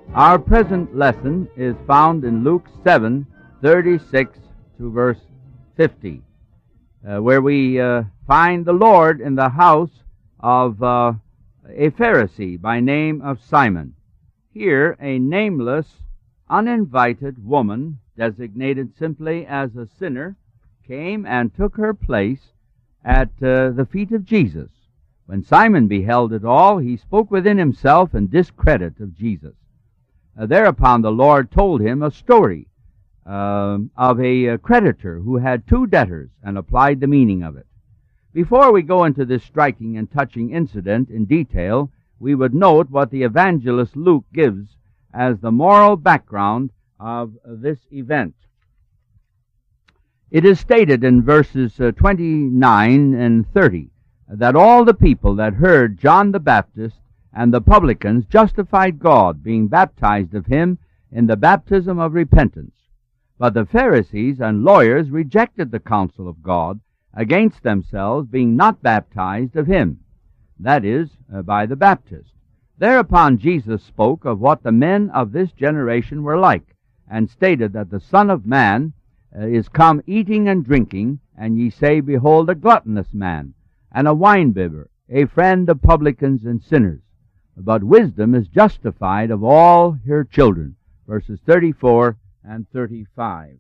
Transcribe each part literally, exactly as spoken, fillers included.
Our present lesson is found in Luke seven, thirty-six to verse fifty, uh, where we uh, find the Lord in the house of uh, a Pharisee by name of Simon. Here, a nameless, uninvited woman, designated simply as a sinner, came and took her place at uh, the feet of Jesus. When Simon beheld it all, he spoke within himself in discredit of Jesus. Uh, thereupon the Lord told him a story uh, of a, a creditor who had two debtors, and applied the meaning of it. Before we go into this striking and touching incident in detail, we would note what the evangelist Luke gives as the moral background of this event. It is stated in verses uh, twenty-nine and thirty that all the people that heard John the Baptist and the publicans justified God, being baptized of him in the baptism of repentance. But the Pharisees and lawyers rejected the counsel of God against themselves, being not baptized of him, that is, uh, by the Baptist. Thereupon Jesus spoke of what the men of this generation were like, and stated that the Son of Man uh, is come eating and drinking, and ye say, Behold, a gluttonous man, and a winebibber, a friend of publicans and sinners. But wisdom is justified of all her children. Verses thirty-four and thirty-five.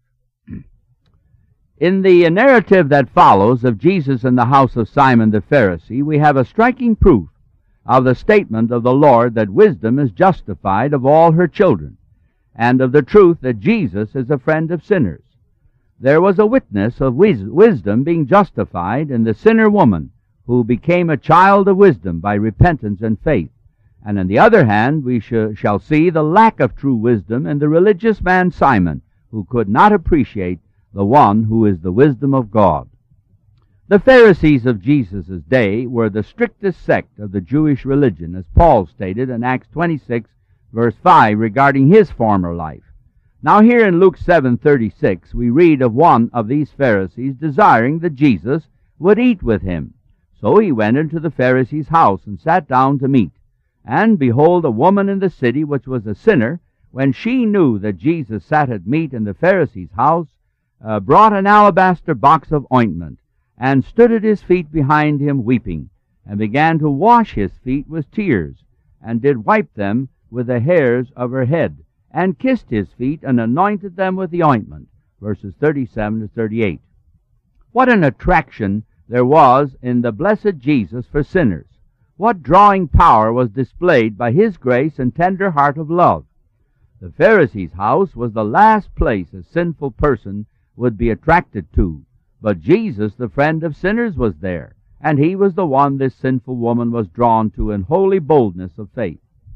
In the narrative that follows of Jesus in the house of Simon the Pharisee, we have a striking proof of the statement of the Lord that wisdom is justified of all her children, and of the truth that Jesus is a friend of sinners. There was a witness of wis- wisdom being justified in the sinner woman, who became a child of wisdom by repentance and faith. And on the other hand, we sh- shall see the lack of true wisdom in the religious man Simon, who could not appreciate the one who is the wisdom of God. The Pharisees of Jesus' day were the strictest sect of the Jewish religion, as Paul stated in Acts twenty-six, verse five, regarding his former life. Now here in Luke seven thirty-six, we read of one of these Pharisees desiring that Jesus would eat with him. So he went into the Pharisee's house and sat down to meat. And behold, a woman in the city, which was a sinner, when she knew that Jesus sat at meat in the Pharisee's house, uh, brought an alabaster box of ointment, and stood at his feet behind him weeping, and began to wash his feet with tears, and did wipe them with the hairs of her head, and kissed his feet, and anointed them with the ointment. Verses thirty-seven to thirty-eight. What an attraction there was in the blessed Jesus for sinners! What drawing power was displayed by his grace and tender heart of love! The Pharisee's house was the last place a sinful person would be attracted to, but Jesus, the friend of sinners, was there, and he was the one this sinful woman was drawn to in holy boldness of faith.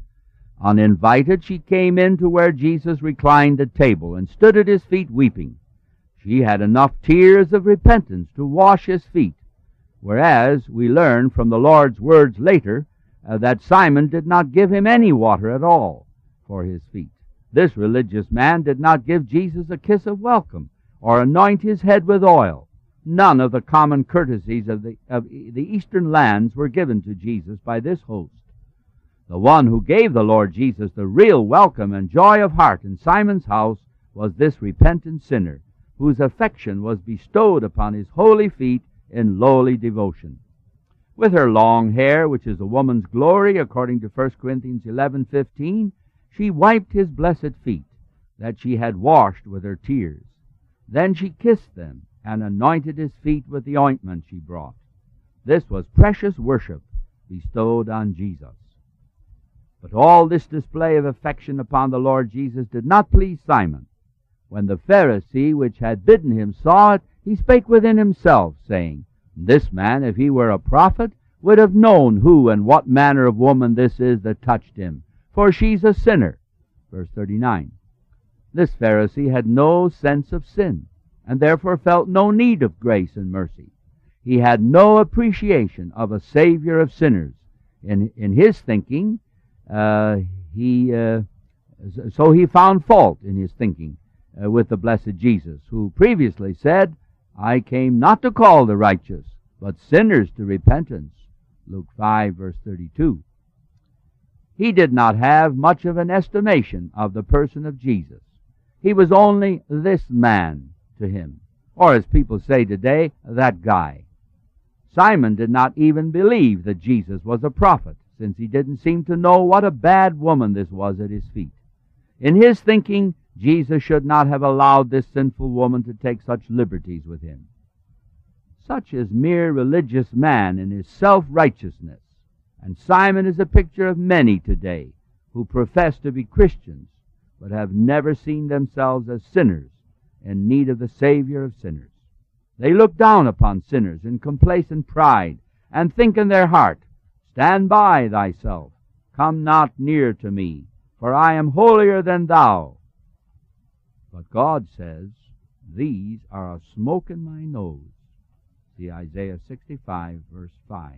Uninvited, she came in to where Jesus reclined at table, and stood at his feet weeping. She had enough tears of repentance to wash his feet, whereas we learn from the Lord's words later uh, that Simon did not give him any water at all for his feet. This religious man did not give Jesus a kiss of welcome or anoint his head with oil. None of the common courtesies of the, of the eastern lands were given to Jesus by this host. The one who gave the Lord Jesus the real welcome and joy of heart in Simon's house was this repentant sinner, whose affection was bestowed upon his holy feet in lowly devotion. With her long hair, which is a woman's glory, according to First Corinthians eleven fifteen, she wiped his blessed feet, that she had washed with her tears. Then she kissed them, and anointed his feet with the ointment she brought. This was precious worship bestowed on Jesus. But all this display of affection upon the Lord Jesus did not please Simon. When the Pharisee which had bidden him saw it, he spake within himself, saying, This man, if he were a prophet, would have known who and what manner of woman this is that touched him, for she's a sinner. Verse thirty-nine. This Pharisee had no sense of sin, and therefore felt no need of grace and mercy. He had no appreciation of a Savior of sinners. In, in his thinking, uh, he uh, so he found fault in his thinking uh, with the blessed Jesus, who previously said, I came not to call the righteous, but sinners to repentance. Luke five, verse thirty-two. He did not have much of an estimation of the person of Jesus. He was only this man to him, or as people say today, that guy. Simon did not even believe that Jesus was a prophet, since he didn't seem to know what a bad woman this was at his feet. In his thinking, Jesus should not have allowed this sinful woman to take such liberties with him. Such is mere religious man in his self-righteousness, and Simon is a picture of many today who profess to be Christians, but have never seen themselves as sinners in need of the Savior of sinners. They look down upon sinners in complacent pride, and think in their heart, "Stand by thyself, come not near to me, for I am holier than thou." But God says, "These are a smoke in my nose." See Isaiah sixty-five, verse five.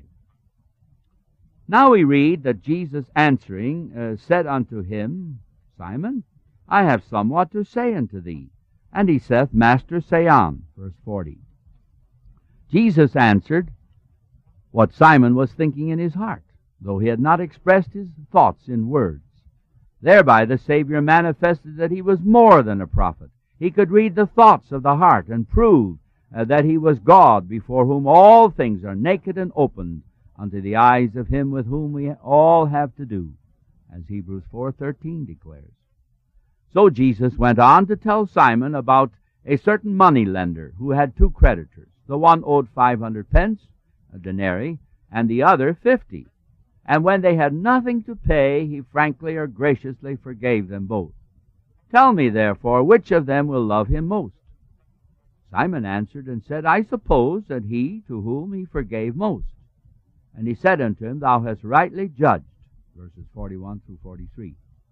Now we read that Jesus answering uh, said unto him, "Simon, I have somewhat to say unto thee." And he saith, "Master, say on." Verse forty. Jesus answered what Simon was thinking in his heart, though he had not expressed his thoughts in words. Thereby the Savior manifested that he was more than a prophet. He could read the thoughts of the heart and prove uh, that he was God, before whom all things are naked and opened unto the eyes of him with whom we all have to do, as Hebrews four thirteen declares. So Jesus went on to tell Simon about a certain money lender who had two creditors. The one owed five hundred pence, a denarii, and the other fifty. And when they had nothing to pay, he frankly or graciously forgave them both. "Tell me, therefore, which of them will love him most?" Simon answered and said, "I suppose that he to whom he forgave most." And he said unto him, "Thou hast rightly judged." Verses forty-one through forty-three.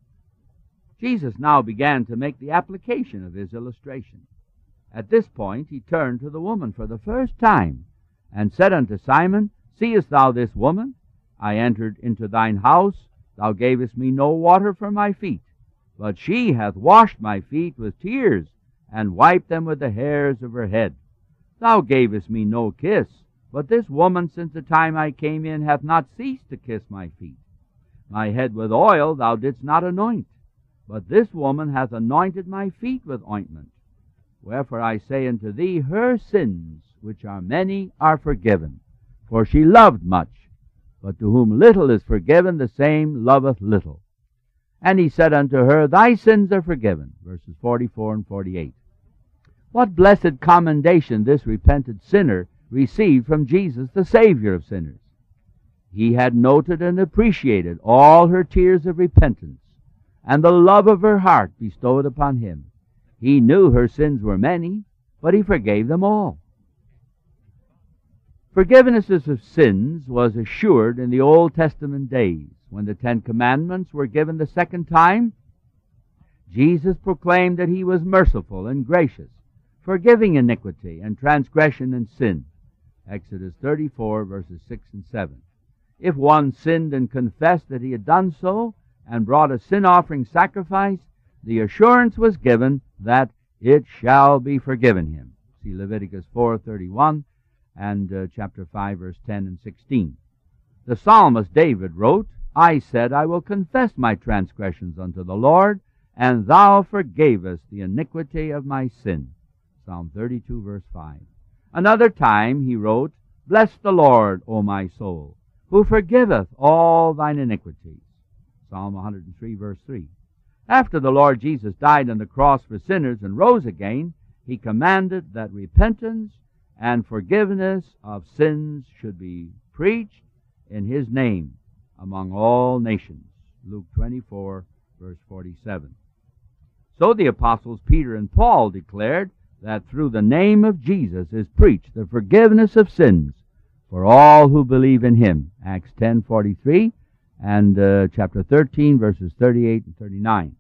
Jesus now began to make the application of his illustration. At this point he turned to the woman for the first time, and said unto Simon, "Seest thou this woman? I entered into thine house, thou gavest me no water for my feet, but she hath washed my feet with tears, and wiped them with the hairs of her head. Thou gavest me no kiss, but this woman since the time I came in hath not ceased to kiss my feet. My head with oil thou didst not anoint, but this woman hath anointed my feet with ointment. Wherefore I say unto thee, her sins, which are many, are forgiven, for she loved much. But to whom little is forgiven, the same loveth little. And he said unto her, Thy sins are forgiven." Verses forty-four and forty-eight. What blessed commendation this repentant sinner received from Jesus, the Savior of sinners. He had noted and appreciated all her tears of repentance, and the love of her heart bestowed upon him. He knew her sins were many, but he forgave them all. Forgiveness of sins was assured in the Old Testament days. When the Ten Commandments were given the second time, Jesus proclaimed that he was merciful and gracious, forgiving iniquity and transgression and sin. Exodus thirty-four, verses six and seven. If one sinned and confessed that he had done so, and brought a sin-offering sacrifice, the assurance was given that it shall be forgiven him. See Leviticus four thirty-one and uh, chapter five, verse ten and sixteen. The psalmist David wrote, I said, I will confess my transgressions unto the Lord, and thou forgavest the iniquity of my sin. Psalm thirty-two, verse five. Another time he wrote, Bless the Lord, O my soul, who forgiveth all thine iniquities. Psalm one hundred three, verse three. After the Lord Jesus died on the cross for sinners and rose again, he commanded that repentance and forgiveness of sins should be preached in his name among all nations. Luke twenty-four, verse forty-seven. So the apostles Peter and Paul declared that through the name of Jesus is preached the forgiveness of sins for all who believe in him. Acts ten forty-three and uh, chapter thirteen, verses thirty-eight and thirty-nine.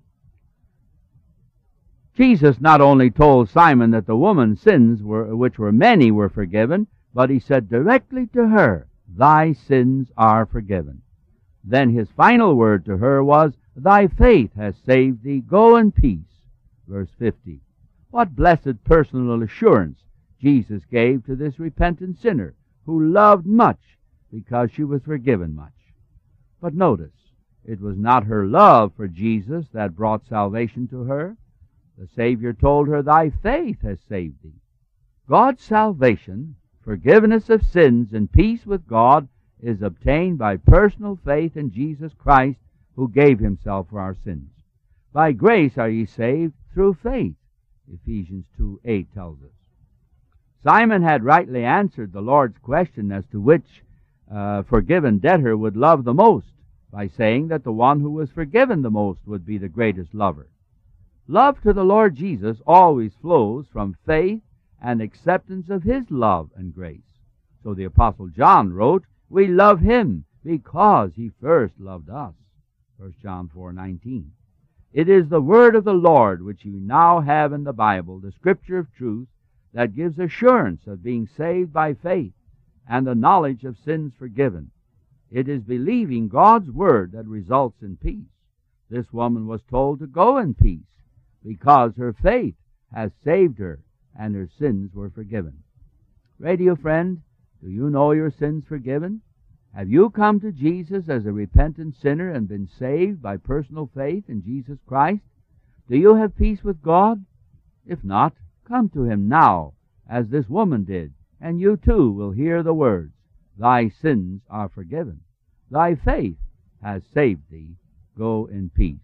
Jesus not only told Simon that the woman's sins, were, which were many, were forgiven, but he said directly to her, Thy sins are forgiven. Then his final word to her was, Thy faith has saved thee. Go in peace. Verse fifty. What blessed personal assurance Jesus gave to this repentant sinner who loved much because she was forgiven much. But notice, It was not her love for Jesus that brought salvation to her. The Savior told her, "Thy faith has saved thee." God's salvation, forgiveness of sins, and peace with God is obtained by personal faith in Jesus Christ, who gave himself for our sins. By grace are ye saved through faith, Ephesians two eight tells us. Simon had rightly answered the Lord's question as to which uh, forgiven debtor would love the most, by saying that the one who was forgiven the most would be the greatest lover. Love to the Lord Jesus always flows from faith and acceptance of his love and grace. So the Apostle John wrote, "We love him because he first loved us." First John four nineteen. It is the word of the Lord which you now have in the Bible, the Scripture of truth, that gives assurance of being saved by faith and the knowledge of sins forgiven. It is believing God's word that results in peace. This woman was told to go in peace because her faith has saved her and her sins were forgiven. Radio friend, do you know your sins forgiven? Have you come to Jesus as a repentant sinner and been saved by personal faith in Jesus Christ? Do you have peace with God? If not, come to him now, as this woman did, and you too will hear the words, "Thy sins are forgiven. Thy faith has saved thee. Go in peace."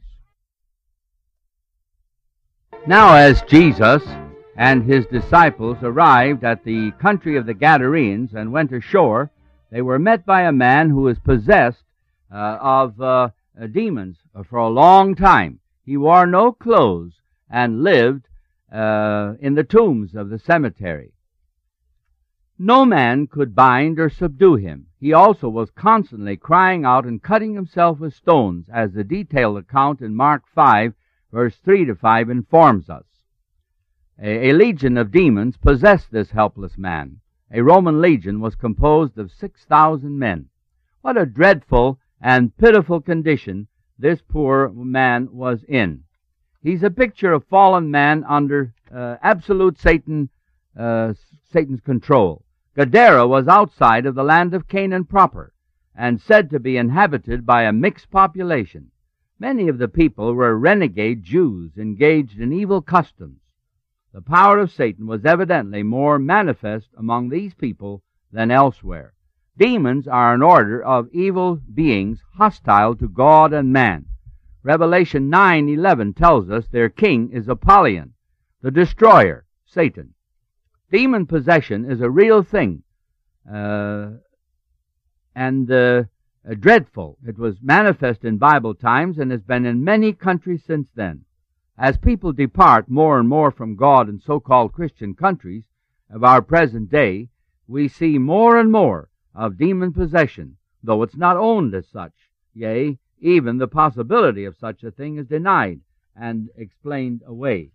Now as Jesus and his disciples arrived at the country of the Gadarenes and went ashore, they were met by a man who was possessed uh, of uh, uh, demons for a long time. He wore no clothes and lived uh, in the tombs of the cemetery. No man could bind or subdue him. He also was constantly crying out and cutting himself with stones, as the detailed account in Mark five, verse three to five informs us. A, a legion of demons possessed this helpless man. A Roman legion was composed of six thousand men. What a dreadful and pitiful condition this poor man was in. He's a picture of fallen man under uh, absolute Satan, uh, Satan's control. Gadara was outside of the land of Canaan proper, and said to be inhabited by a mixed population. Many of the people were renegade Jews engaged in evil customs. The power of Satan was evidently more manifest among these people than elsewhere. Demons are an order of evil beings hostile to God and man. Revelation nine eleven tells us their king is Apollyon, the destroyer, Satan. Demon possession is a real thing, uh, and uh, uh, dreadful. It was manifest in Bible times and has been in many countries since then. As people depart more and more from God in so-called Christian countries of our present day, we see more and more of demon possession, though it's not owned as such. Yea, even the possibility of such a thing is denied and explained away.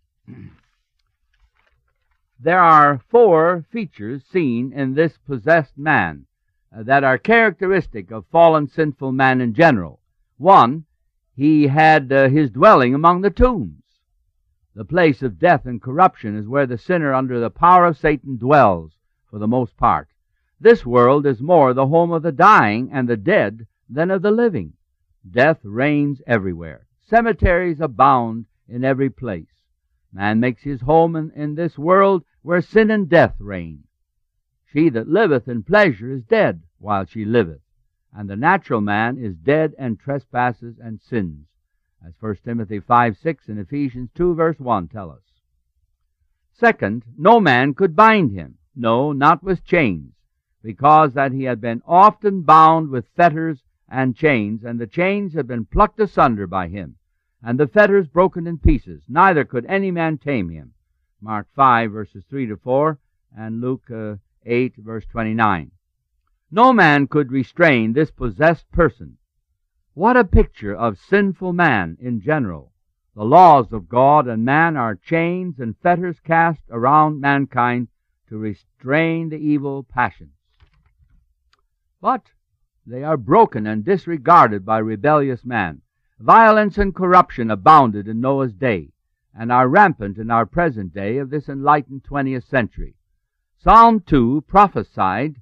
There are four features seen in this possessed man uh, that are characteristic of fallen sinful man in general. One, he had uh, his dwelling among the tombs. The place of death and corruption is where the sinner under the power of Satan dwells for the most part. This world is more the home of the dying and the dead than of the living. Death reigns everywhere. Cemeteries abound in every place. Man makes his home in, in this world where sin and death reign. She that liveth in pleasure is dead while she liveth, and the natural man is dead in trespasses and sins, as First Timothy five six and Ephesians two verse one tell us. Second, no man could bind him, no, not with chains, because that he had been often bound with fetters and chains, and the chains had been plucked asunder by him, and the fetters broken in pieces. Neither could any man tame him. Mark five, verses three to four, and Luke uh, eight, verse twenty-nine. No man could restrain this possessed person. What a picture of sinful man in general. The laws of God and man are chains and fetters cast around mankind to restrain the evil passions. But they are broken and disregarded by rebellious man. Violence and corruption abounded in Noah's day, and are rampant in our present day of this enlightened twentieth century. Psalm two prophesied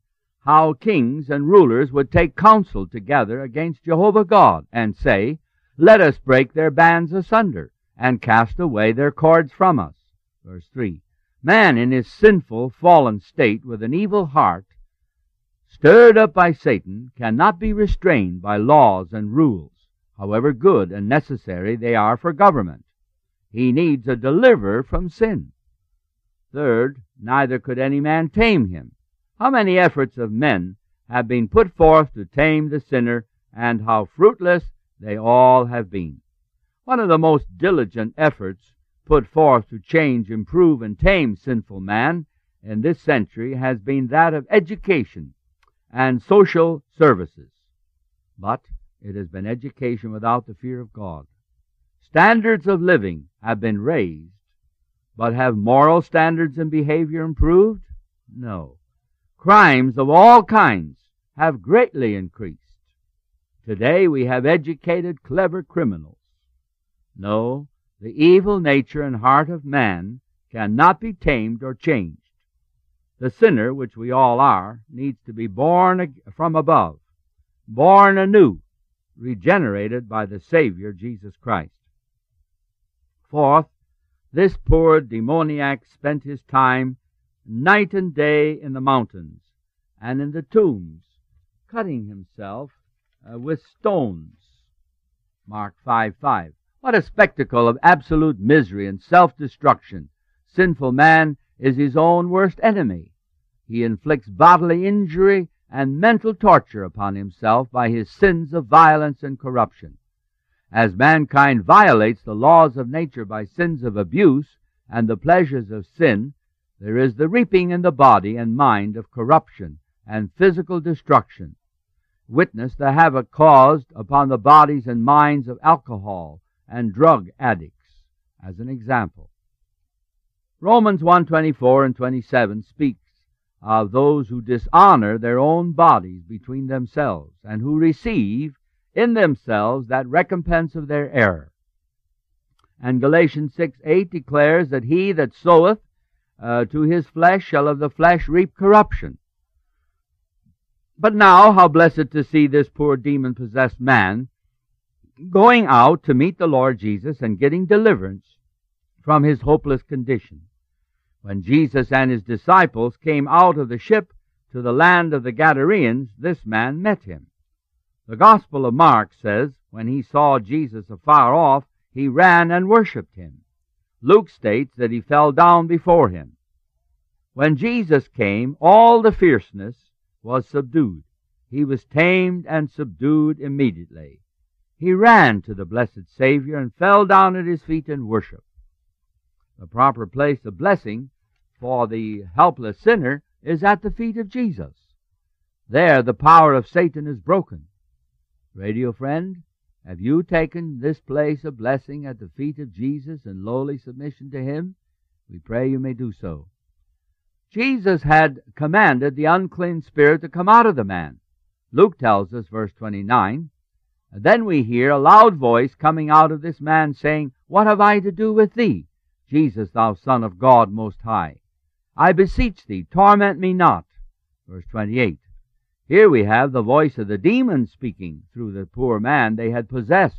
how kings and rulers would take counsel together against Jehovah God, and say, "Let us break their bands asunder, and cast away their cords from us." Verse three. Man in his sinful, fallen state, with an evil heart, stirred up by Satan, cannot be restrained by laws and rules, however good and necessary they are for government. He needs a deliverer from sin. Third, neither could any man tame him. How many efforts of men have been put forth to tame the sinner, and how fruitless they all have been. One of the most diligent efforts put forth to change, improve, and tame sinful man in this century has been that of education and social services. But it has been education without the fear of God. Standards of living have been raised, but have moral standards and behavior improved? No. Crimes of all kinds have greatly increased. Today we have educated, clever criminals. No, the evil nature and heart of man cannot be tamed or changed. The sinner, which we all are, needs to be born from above, born anew, regenerated by the Savior, Jesus Christ. Fourth, this poor demoniac spent his time night and day in the mountains and in the tombs, cutting himself uh, with stones. Mark five five. What a spectacle of absolute misery and self-destruction! Sinful man is his own worst enemy. He inflicts bodily injury and mental torture upon himself by his sins of violence and corruption. As mankind violates the laws of nature by sins of abuse and the pleasures of sin, there is the reaping in the body and mind of corruption and physical destruction. Witness the havoc caused upon the bodies and minds of alcohol and drug addicts, as an example. Romans one twenty-four and twenty-seven speaks of those who dishonor their own bodies between themselves, and who receive in themselves that recompense of their error. And Galatians six eight declares that he that soweth uh, to his flesh shall of the flesh reap corruption. But now, how blessed to see this poor demon-possessed man going out to meet the Lord Jesus and getting deliverance from his hopeless condition. When Jesus and his disciples came out of the ship to the land of the Gadarenes, this man met him. The Gospel of Mark says, when he saw Jesus afar off, he ran and worshipped him. Luke states that he fell down before him. When Jesus came, all the fierceness was subdued. He was tamed and subdued immediately. He ran to the blessed Savior and fell down at his feet and worshiped. The proper place of blessing for the helpless sinner is at the feet of Jesus. There the power of Satan is broken. Radio friend, have you taken this place of blessing at the feet of Jesus in lowly submission to him? We pray you may do so. Jesus had commanded the unclean spirit to come out of the man. Luke tells us, verse twenty-nine, and then we hear a loud voice coming out of this man saying, "What have I to do with thee, Jesus, thou Son of God Most High? I beseech thee, torment me not." Verse twenty-eight. Here we have the voice of the demon speaking through the poor man they had possessed.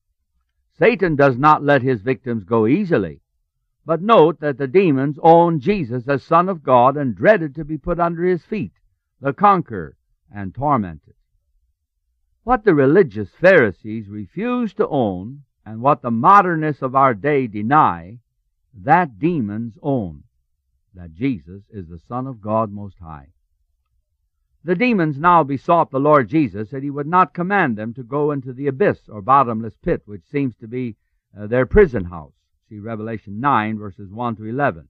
Satan does not let his victims go easily. But note that the demons owned Jesus as Son of God and dreaded to be put under his feet, the conqueror, and tormented. What the religious Pharisees refuse to own, and what the modernists of our day deny, that demons own, that Jesus is the Son of God Most High. The demons now besought the Lord Jesus that he would not command them to go into the abyss or bottomless pit, which seems to be uh, their prison house. See Revelation nine, verses one to eleven.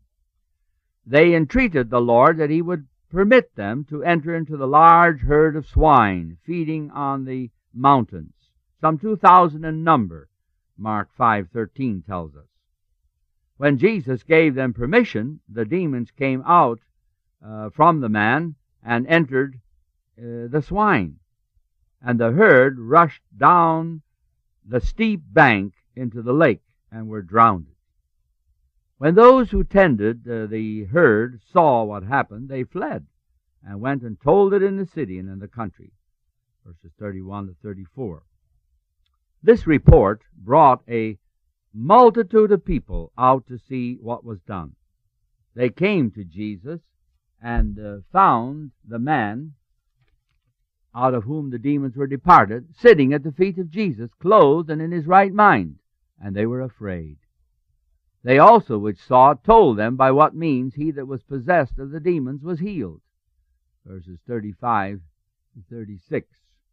They entreated the Lord that he would permit them to enter into the large herd of swine feeding on the mountains, some two thousand in number, Mark five thirteen tells us. When Jesus gave them permission, the demons came out uh, from the man and entered uh, the swine, and the herd rushed down the steep bank into the lake and were drowned. When those who tended uh, the herd saw what happened, they fled and went and told it in the city and in the country. Verses thirty-one to thirty-four. This report brought a multitude of people out to see what was done. They came to Jesus and uh, found the man out of whom the demons were departed, sitting at the feet of Jesus, clothed and in his right mind, and they were afraid. They also which saw it told them by what means he that was possessed of the demons was healed. Verses thirty-five to thirty-six.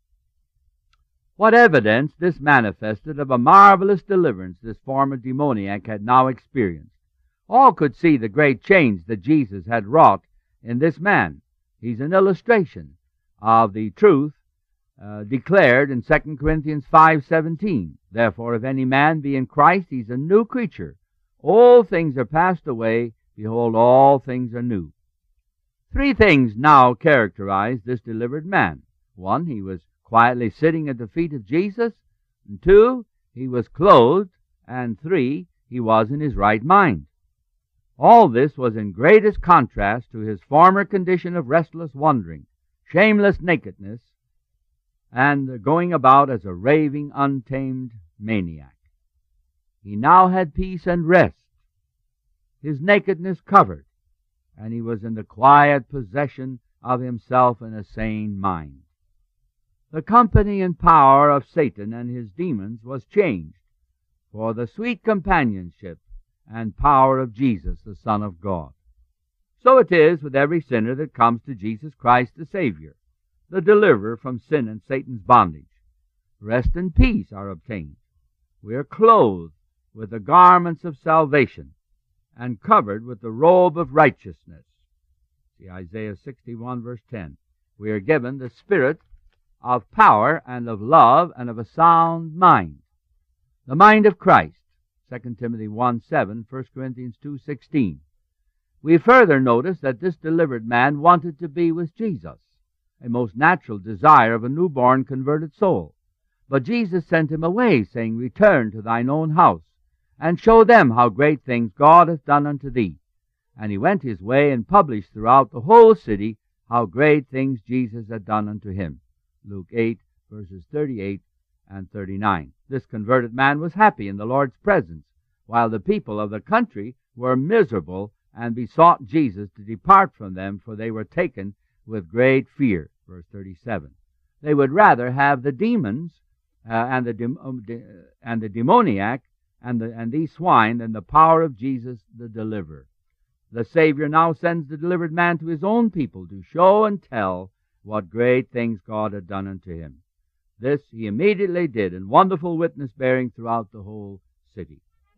What evidence this manifested of a marvelous deliverance this former demoniac had now experienced. All could see the great change that Jesus had wrought in this man. He's an illustration of the truth uh, declared in Second Corinthians five seventeen. Therefore, if any man be in Christ, he's a new creature. All things are passed away. Behold, all things are new. Three things now characterize this delivered man. One, he was quietly sitting at the feet of Jesus. And two, he was clothed. And three, he was in his right mind. All this was in greatest contrast to his former condition of restless wandering, shameless nakedness, and going about as a raving, untamed maniac. He now had peace and rest, his nakedness covered, and he was in the quiet possession of himself and a sane mind. The company and power of Satan and his demons was changed for the sweet companionship and power of Jesus, the Son of God. So it is with every sinner that comes to Jesus Christ the Savior, the deliverer from sin and Satan's bondage. Rest and peace are obtained. We are clothed with the garments of salvation and covered with the robe of righteousness. See Isaiah sixty-one, verse ten. We are given the spirit of power and of love and of a sound mind. The mind of Christ. Second Timothy one seven, First Corinthians two sixteen. We further notice that this delivered man wanted to be with Jesus, a most natural desire of a newborn converted soul. But Jesus sent him away, saying, Return to thine own house, and show them how great things God hath done unto thee. And he went his way and published throughout the whole city how great things Jesus had done unto him. Luke eight, verses thirty-eight and thirty-nine. This converted man was happy in the Lord's presence, while the people of the country were miserable and besought Jesus to depart from them, for they were taken with great fear. Verse thirty-seven. They would rather have the demons uh, and the de- um, de- and the demoniac and the and these swine than the power of Jesus the deliverer. The Savior now sends the delivered man to his own people to show and tell what great things God had done unto him. This he immediately did in wonderful witness bearing throughout the whole city.